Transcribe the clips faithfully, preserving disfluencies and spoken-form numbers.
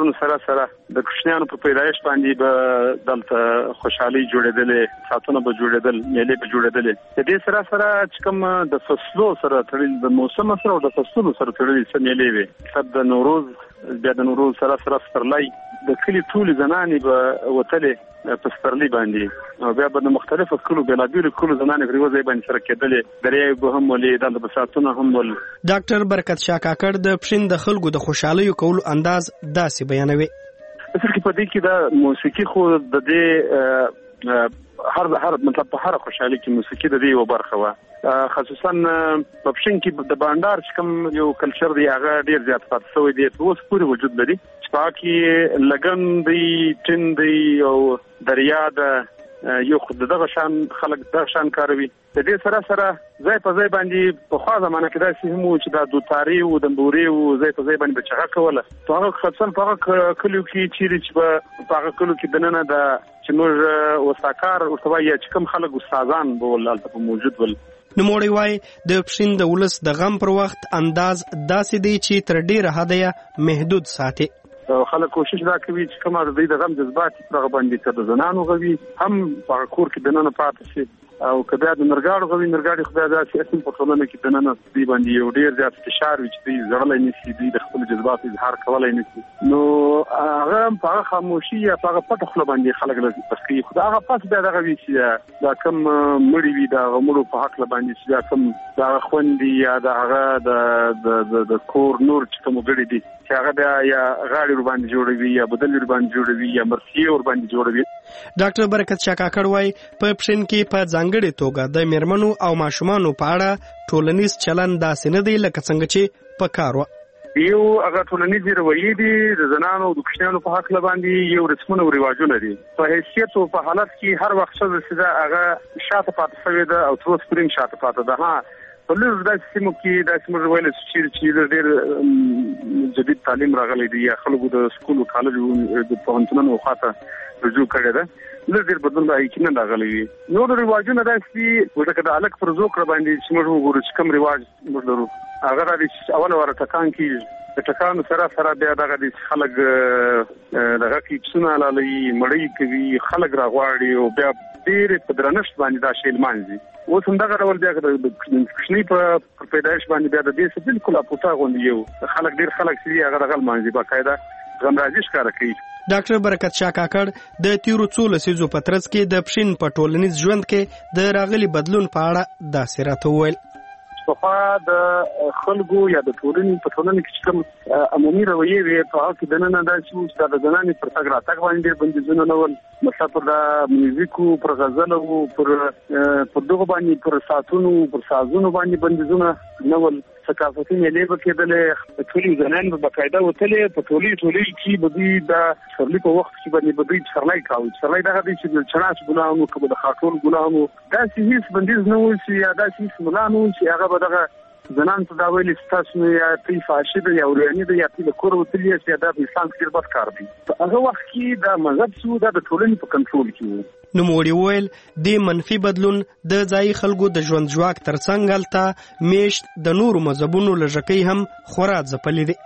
کارونو سره سره د کوچنیانو په پیدایش باندې به دلته خوشحالي جوړېدلې، ساتونه به جوړېدل، میلې به جوړېدلې. د دې سره سره چې کوم د فصلو سره تړلي، د موسم سره او د فصلونو سره تړلي څه میلې وي، صد د نوروز، بیا د نوروز سره سره سپرلی، د کلي ټولې زنانې به وتلې په سپرلی باندې، او بیا به د مختلفو کلو بېلابېلو کلو زنانې په یوه ځای باندې سره کېدلې، دریایي به هم ولې، دلته به ساعتونه هم ول. ډاکټر برکت شاه کاکړ د پښین د خلکو د خوشحالیو کولو انداز داسې بیانوي. اصل کې په دې کې د موسیقي خو د دې هر هر مطلب په هر خوشحالي کې موسیقي د دې یو برخه وه، خصوصا په پښین کې د بانډار چې کوم یو کلچر دی هغه ډېر زیات پاتې شوی دی، اوس پورې وجود لري، چې په هغه کې لګن دی، ټین دی او دریا ده، یو خود دغه شان خلک دغه شان کاروي. د دې سره سره ځای په ځای باندې په خوا زمانه کې داسې هم و چې دا دوتاري و، دمبوري و، ځای په ځای باندې به چغه کوله. په هغه خصوصا په هغه کلیو کې چیرې چې به په هغه کلیو کې دننه د چې موږ وساکار ورته وایي چې کوم خلک استادان به ول هلته په موجود ول. نوموړی وایي د پښین د ولس د غم پر وخت انداز داسې دی چې تر ډېره حده یې محدود ساتي. خلک کوشش دا کوي چې کومه د دوی د غم جذبات په هغه باندې که د زنانو غوي هم په کور کې دننه پاتې شي، او که بیا د نرګاړو غوي، نرګاړي خو بیا داسې اصل په ټولنه کې دننه دوی باندې یو ډېر زیات فشار وي چې دوی زغلی نه شي، دوی د خپلو جذباتو اظهار کولی نه شي، نو هغه هم په هغه خاموشي یا په هغه پټه خوله باندې خلک بس کوي. خو د هغه پس بیا دغه وي چې دا کوم مړي وي د هغه مړو په هکله باندې چې دا کوم د هغه خوندې یا د هغه د کور نور چې کوم وګړي دي چې هغه بیا یا غاړې ور باندې جوړوي یا بدل ور باندې جوړوي یا مرثیې ور باندې جوړوي. ډاکټر برکت شاه کاکړ وایي په پښین کې په ځانګړې توګه د میرمنو او ماشومانو په اړه ټولنیز چلن داسې نه دی لکه څنګه چې په کار وه. یو هغه ټولنیزې رویې دي د زنانو او د کوچنیانو په هکله باندې یو رسمونه او رواجونه دي. په حیثیت او په حالت کې هر وخت ښځه چې ده هغه شاته پاتې شوې ده او تر اوسه پورې هم شاته پاتې ده. ها په لږ داسې سیمو کې داسې موږ ویلی چې چې ډېر جدید تعلیم راغلی دی یا خلکو د سکول او کالج د پوهنتونونو خواته رجوع کړې ده، لږ ډېر بدلون به یقینا راغلی وي. نور رواجونه داسې دي لکه د هلک پر زوکړه باندې چې موږ وګورو چې کوم رواج موږ لرو، هغه دا دی چې اوله واره ټکان کېږي، د ټکانو سره سره بیا دغه دی چې خلک دغه کې پسونه حلالوي، مړۍ کوي، خلک راغواړي او بیا ډېرې په درنښت باندې دا شی لمانځي. اوس همدغه ډول بیا د کوچني په پیدایش باندې بیا د دې څه بالکل اپوټا غوندې یو خلک ډېر خلک چې دي هغه دغه لمانځي، باقاعده غمرازي ښکاره کوي. ډاکټر برکت شاه کاکړ د تیرو څو لسیزو په ترڅ کې د پښین په ټولنیز ژوند کې د راغلي بدلون په اړه داسې راته وویل. پخوا د خلکو یا د ټولنې په ټولنه کې چې کوم عمومي رویې وې په هغه کې دننه داسې وو چې د زنانې پر تګ راتګ باندې ډېر بندیزونه نه ول، مثلا پر د میوزیکو، پر غزلو، پر پر دغو باندې پر ساعتونو، پر سازونو باندې بندیزونه نه ول. ثقافتي میلې به کېدلې، ټولې زنانې به باقاعده وتلې، په ټولې ټولې کې به دوی د سپرلي په وخت کې باندې به دوی سپرلی کاوه. سپرلی دغه دی چې د چناس ګلان وو که به د خاټول ګلان وو، داسې هېڅ بندیز نه وو چې یا داسې هېڅ ملا نه وو چې هغه به دغه زنان ته دا ویلي چې تاسو یا تی فاشي ده یا اوریاني ده یا تی له کوره وتلي یاست یا دا په اسلام کې ډېر بد کار دی. په هغه وخت کې دا مذهب چې و دا د ټولنې په کنټرول کې و. نوموړي وویل دې منفي بدلون د ځایي خلکو د ژوند ژواک ترڅنګ هلته میشت د نورو مذهبونو له ژکۍ هم خورا ځپلي دي.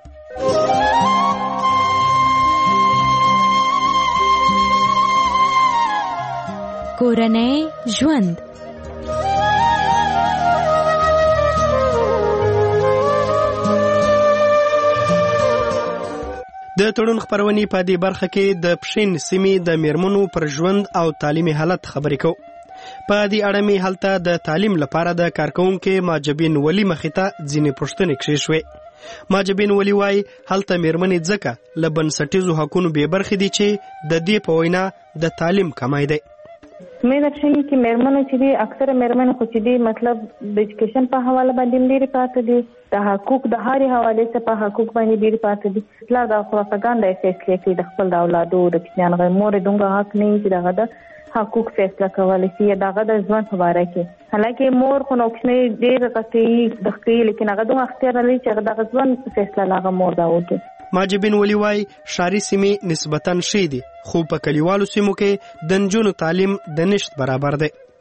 کورنۍ ژوند د تړون خپرونې په دې برخه کې د پښین سیمې د میرمنو پر ژوند او تعلیمي حالت خبرې کوو. په دې اړه مې هلته د تعلیم لپاره د کارکوونکې ماجبین ولی مخې ته ځینې پوښتنې کښې شوې. ماجبین ولی وایي هلته میرمنې ځکه له بنسټیزو حقونو بې برخې دي چې د دې په وینا د تعلیم کمی دی. مې د پښین کې میرمنو چې دي اکثره میرمنې خو چې دي مطلب د ایجوکیشن په حواله باندې ډېرې پاتې دي، د حقوق د هرې حوالې څخه په حقوق باندې ډېرې پاتې دي. پلار د خرافګانده یې فیصلې کوي د خپل د اولادو د کوچنیانو غیر مور یې دومره حق نه وي چې دغه د حقوق فیصله کولی شي یا دغه د ژوند په باره کې. حالانکې مور خو نو کوچنی ډېر غټوي د کوي لیکن هغه دومره اختیار نه لري چې هغه دغه ژوند فیصله له هغه مور دا وکړي. ماجبین ولی وای شاری سیمې نسبتاً ښې دي خو په کلیوالو سیمو کې د نجونو تعلیم د نشت برابر دی.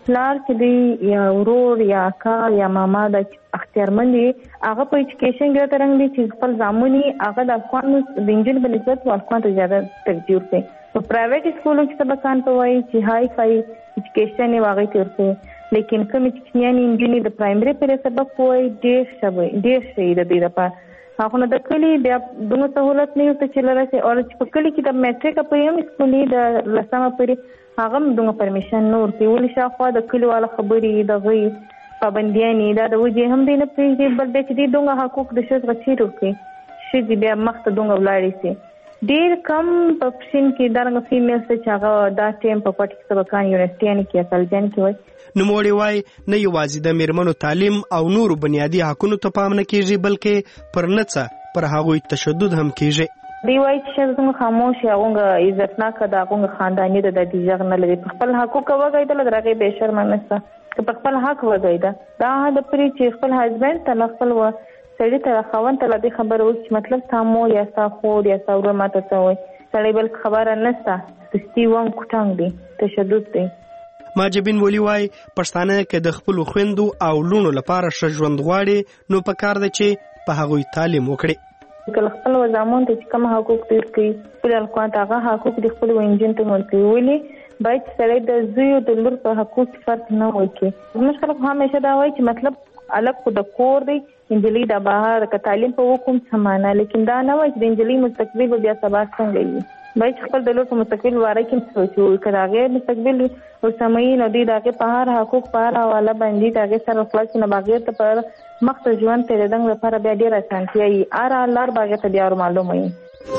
پلار چې دی یا ورور یا اکا یا ماما د اختیارمند دي هغه په ایجوکیشن کې ترنګ دي چې خپل ځامني هغه د افغان د انجن په نسبت افغان ته زیاده ترجیح ورکوي. په پرایویټ سکولونو کې سبقان په وایي چې هاي فای ایجوکیشن یې واغې ترته لیکن کوم چې یعنی انجن د پرایمري پر سبق وایي ډېر شوی ډېر شي د دې لپاره هغه د کلی بیا دغه سہولت نه ته چلره سي او چې په کلی کې د میټریک په یم سکولې د لسمه پرې هغه دغه پرمیشن نور کې ولې شاخوا د کلیواله خبرې د غي پابندیانی دا د وجه هم دینه پریږدي بل د چې دغه حقوق د شوز غچې ورکړي چې بیا مخته دغه ولاړې سي ډیر کم په پښین کې دغه فیمیل څخه چې هغه دا ټیم په پټ کې سبقان یونیورسيټي کې اصلجن کې وای نو موړي وای نه یوازې د میرمنو تعلیم او نور بنیادی حقوقو ته پام نه کیږي بلکې پر نڅه پر هغوی تشدد هم کیږي دی وای چې څنګه خاموش یا هغه عزتناک د هغه خاندانی د دیجغ نه لري خپل حقوق وګړي د لږه به شرم نه که خپل حق وګړي دا د پری چې خپل هسبند ته خپل و سړی ته خوان ته لدی خبر و چې مطلب سامو یا سا خور یا ساور ماته سوي سړی بل خبره نسته تستی وان کوټنګ دی تشدد دی. ماجبین ولی وای پښتانه کې د خپل خويندو او لونو لپاره ښه ژوند غواړي نو پکار ده چې په هغوی تعلیم وکړي کله خپل وزامون ته کوم حقوق دي چې خپل کوم هغه حقوق د خپل وینجن ته ورکړي ولې باید سړی د زوی د لور په حقوق فرق نه وکړي. موږ خلک همیشه دا وایي چې مطلب الګ خو د کور دی انجلۍ د بهر د تعلیم په حکم سمانه لیکن دا نه وایي د انجلۍ مستقبل بیا سبا څنګه وي باید خپل د لور په مستقبل واره کې سوچو کړه مستقبل او سمین او د دغه په هر حقوق په هر حواله باندې دغه سره خلاص نه باغیر ته پر مخ ته ژوند ته دغه لپاره بیا ډیر اسانتیا ای ار الله باغ ته بیا معلومه وي.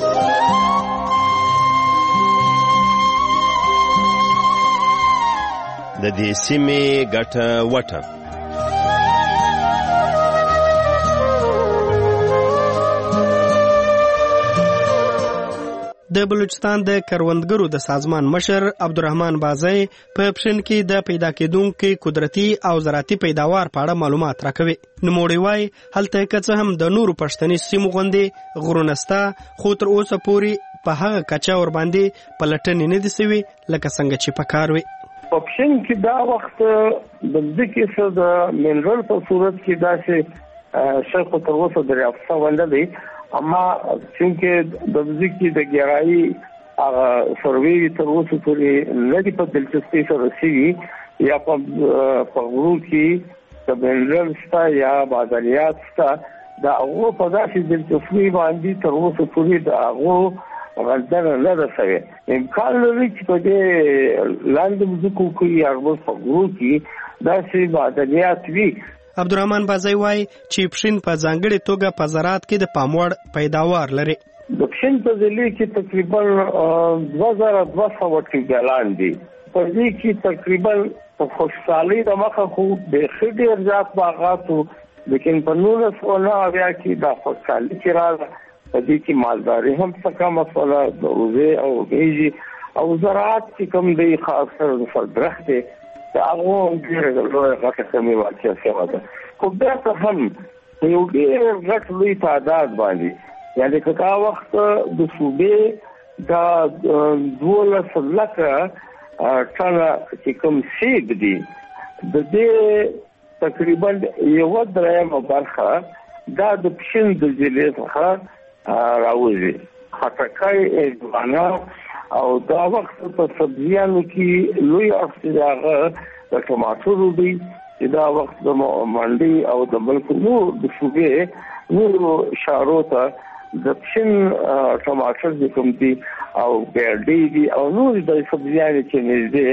د دې سیمې ګټه وټه د بلوچستان د کروندګرو د سازمان مشر عبدالرحمن بازی په پښین کې د پیدا کېدونکو قدرتي او زراعتي پیداوار په اړه معلومات راکوي. نوموړي وای هلته که هم د نورو پښتني سیمو غوندې غرونستا خو تر اوسه پورې په هغه کچا ور باندې پلټنې نه دي سوي لکه څنګه چې پکار وي. په پښین کې دا وخت د ځکه څه د منرال په صورت کې دا چې شیخ تر اوسه دریافت ونده دی اما څنګه د ځکه د ګرایي هغه سروي تر اوسه پورې نه دی په دلچسپي سره رسیدي یا په غرو کې د منرال ستا یا بازاریات ستا دا هغه په داسې دلچسپي باندې تر اوسه پورې د هغه غلطه نه رسوي. امکان لري چې په دې لاندې ځکو کې هغه په غرو کې داسې بازاریات وي. عبدالرحمن بازی وای چې پښین په ځانګړي توګه په زراعت کې د پاموړ پیداوار لري. د پښین په ځلې کې تقریبا دوه زره دوه سوه ټیګلان دي. په دې کې تقریبا په خوشحالي د مخه خو د خډیر ځات باغاتو لیکن په نور څو نه بیا کې د خوشحالي چې راځي په دې کې مالداري هم څه مسله د روزه او بیجی او زراعت چې کوم دی خاص کر د فرض دا هغه ډېر لوی غټه کمی واقع شوه ده خو بیا هم یو ډېر غټ لوی تعداد باندې یعنی که کا وخت د صوبې دا دولس لکه ټنه چې کوم سیب دي د دې تقریبا یو درېیمه برخه دا د پښین د ضلع څخه راوځي. خټکای ځوانه او دا وخت په سبزیانو کې لوی افزاغه د ټماټرو دی دا وخت د منډي او د ملک نور د صوبې نور شارو ته د پښین ټماټر د کوم دي او ګرډي دي او نور د سبزیانو چې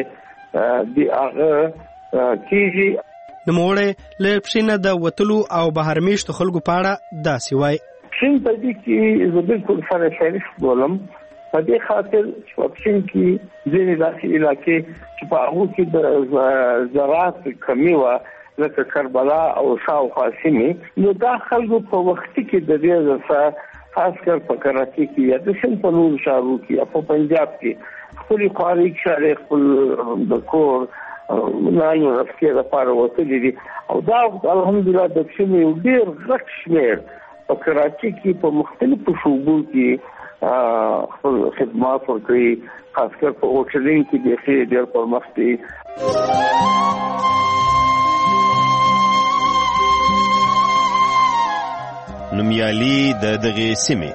نږدې دی هغه کیږي. نوموړی له پښین د وتلو او بهر میشتو خلکو په اړه داسې وایي. پښین په دې کې زه بالکل سره شریک بولم په دې خاطر چې په پښین کې ځینې داسې علاقې چې په هغو کې د زراعت کمی وه لکه کربلا او شاوخوا سیمې نو دا خلکو په وختي کې د دې ځای خاص کر په کراچي کې یا د سند په نورو ښارو کې یا په پنجاب کې خپلې خوارۍ ښارې خپل د کور نانو رفکې لپاره وتلي دي او دا الحمدلله د پښین یو ډېر غټ شمېر په کراچي کې په مختلفو شعبو کې خپل خدمات ورکوي خاص کر په هوټلینګ کې د ډېر پرمختګ نومیالي د دغې سیمې.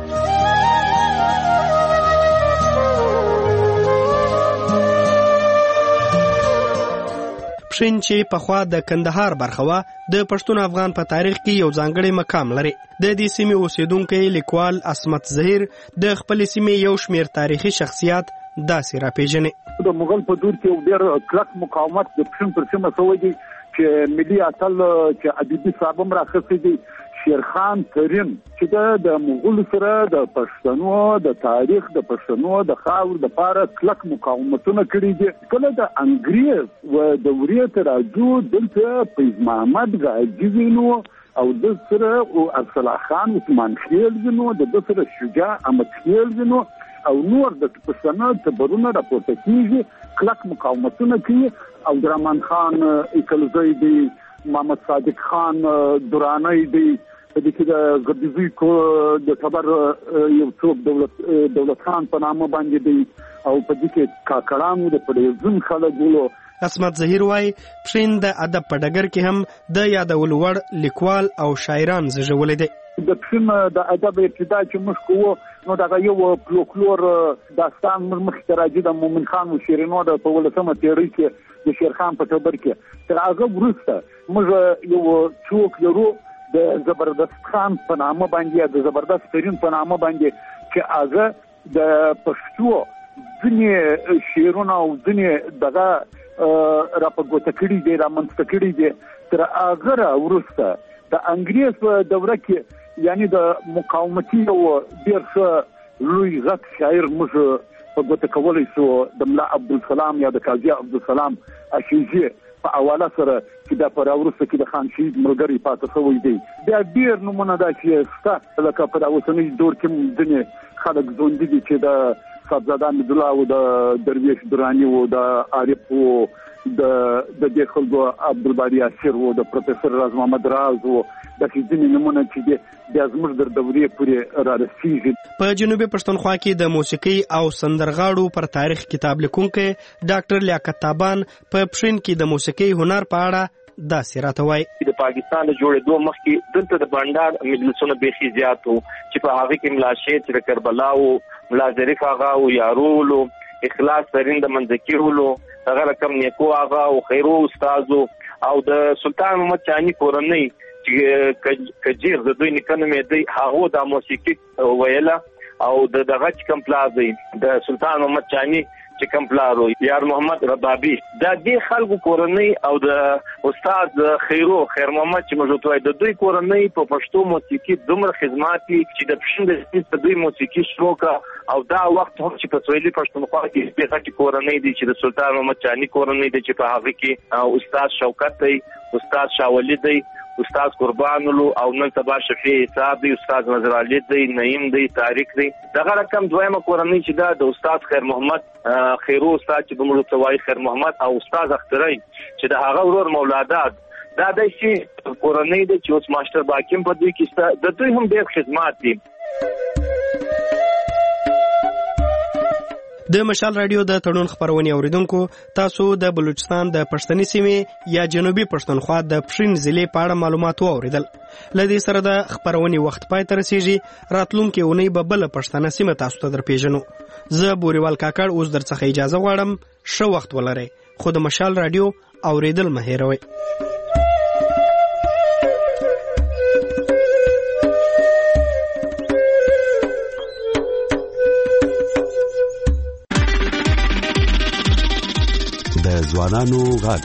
پښین چې پخوا د کندهار برخه وه د پښتون افغان په تاریخ کې یو ځانګړی مقام لري. د دې سیمې اوسیدونکی لیکوال عصمت ظهیر د خپلې سیمې یو شمېر تاریخي شخصیات داسې راپېژني. د مغل په دور کې یو ډېر کلک مقاومت د پښین پر سیمه شوی دی چې ملي اتل چې ادیبي صاحب هم راخستی دی شیرخان ترین چې د مغولو سره د پښتنو د تاریخ د پښتنو د خاور د پاره کلک مقاومتونه کړي دي. کله د انګریز و دورې ته راځو دلته فیض محمد غازي نو او د سره او ارسلا خان عثمان خیل نو د سره شجاع احمد خیل نو او نور د پښتنو تبرونه راپورته کیږي کلک مقاومتونه کوي. عبدالرحمن خان اکلزی دی محمد صادق خان درانی دی د دې د غدیزي کو د خبر یو څوک دولت دولت خان په نامه باندې دی او په دې کې کاکړانو د پړېزم خلګولو. عصمت ظهیر وايي پښین د ادب په ډګر کې هم د یادولو وړ لیکوال او شاعران زیږولي دي. د پښین د ادب ابتدا چې موږ کوو نو دا یو فلکلور داستان مخ ته راځي د مومن خان او شیرینو د په ولسمه تیری کې د شیرخان په توبر کې تر هغه وروسته موږ یو څوک لرو د زبردست خان په نامه باندې د زبردست ترین په نامه باندې چې هغه د پښتو ځینې شعرونه او ځینې دغه را په ګوته کړي دي را منځته کړي دي. تر هغه وروسته د انګریز په دوره کې یعنی د مقاومتي او ډېر ښه لوی غټ شاعر موږ په ګوته کولی شو د ملا عبدالسلام یا د قاضي عبدالسلام اشیزي په حواله سره چې دا پر وروسته کې د خان شهید ملګری پاتې شوی دی. بیا ډېر نومونه دا چې شته لکه په اوسني دور کې ځینې خلک ژوندي دي چې د صاحبزاده حمیدالله او د درویش دراني او د عارف او د د دې خلکو عبدالباري اسیر او د پروفیسور راز محمد راز او د ځینې نمونه چې د زموږ د دورې پورې را رسیږي. په جنوبي پښتونخوا کې د موسیقي او سندرغاړو پر تاریخ کتاب لیکونکی ډاکټر لیاقت تابان په پښین کې د موسیقي هنر په اړه داسې راته وایي. د پاکستان د جوړېدو مخکې دلته د بانډار مجلسونه بیخي زیات وو چې په هغه کې ملا شیر چې د کربلا او ملا ظریف آغا او یارولو اخلاص ترین د منځکیولو هغه رقم نیکو آغا او خیرو استادو او د سلطان محمد چانی کورنۍ چې کجیر د دوی نکنه مې دی هغه د موسیقي ویله او د دغه کم پلازي د سلطان محمد چانی چې کم پلارو یار محمد ربابي دا د خلکو کورنۍ او د استاد خیرو خیر محمد چې موجود وای د دوی کورنۍ په پښتو موسیقي دومره خدمات چې د پښین د دوی موسیقي شروکا او دا وخت هم چې په سویلي پښتونخوا کې په هغه کورنۍ دي چې د سلطان محمد چانی کورنۍ دي چې په هغه کې استاد شوکت دی استاد شاولی دی استاد قربانلو او نن سبا شفیع حساب دی استاد نظر علي دی نعیم دی طارق دی دغه رقم دویمه کورنۍ چې دا د استاد خیر محمد خیرو استاد چې بمړو توای خیر محمد او استاد اخترای چې د هغه ورور مولادات دا د شي کورنۍ د چې اوس ماستر باکیم په دوی کې د دوی هم ډېر خدمات دي. د مشال رادیو د تړون خبرونې اوریدونکو تاسو د بلوچستان د پښتني سیمې یا جنوبي پښتونخوا د پښین ضلع په اړه معلومات واوریدل. لدې سره د خبرونې وخت پای ته رسیږي. راتلونکي اونۍ به بل پښتنه سیمه تاسو ته درپېژنو. زه بوريوال کاکړ اوس درڅخه اجازه غواړم. ښه وخت ولرئ. خو د مشال رادیو اوریدل مه هېروئ. ځوانانو غږ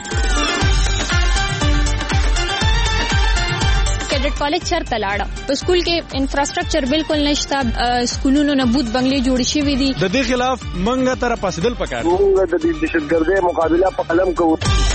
کیډټ کالج چرته لاړه په سکول کې انفراستراکچر بالکل نشته سکولونو نه بوت بنگلې جوړ شوې دي د دې خلاف منګه تر پاسدل پکار موږ د دهشتګردۍ مقابله په قلم کوو.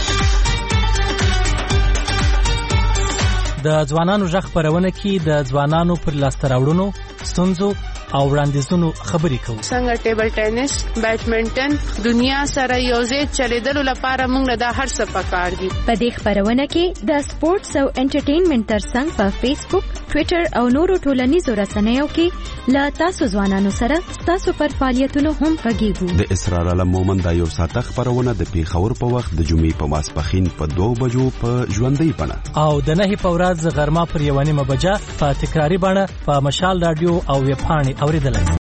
د ځوانانو غږ خبرونه کې د ځوانانو پر لاسته راوړنو ستونزو او وړاندیزونو خبرې کوو. څنګه ټیبل ټینس بیډمنټن دنیا سره یوځای چلیدلو لپاره موږ د هر څه پکار دي. په دې خبرونه کې د سپورتس او انټرټینمنټ ترڅنګ په فیسبوک ټوئیټر او نورو ټولنیزو رسنیو کې له تاسو ځوانانو سره تاسو پر فعالیتونو هم غږیږو. د اسرار عالم مومن دا یو ساعت خبرونه د پیښور په وخت د جمعې په ماسپښین په دوه بجو په ژوندۍ بڼه او د نهي په ورځ غرمه پر یوه نیمه بجه په تکراري بڼه په مشال رادیو او ویب پاڼې اوریدلای.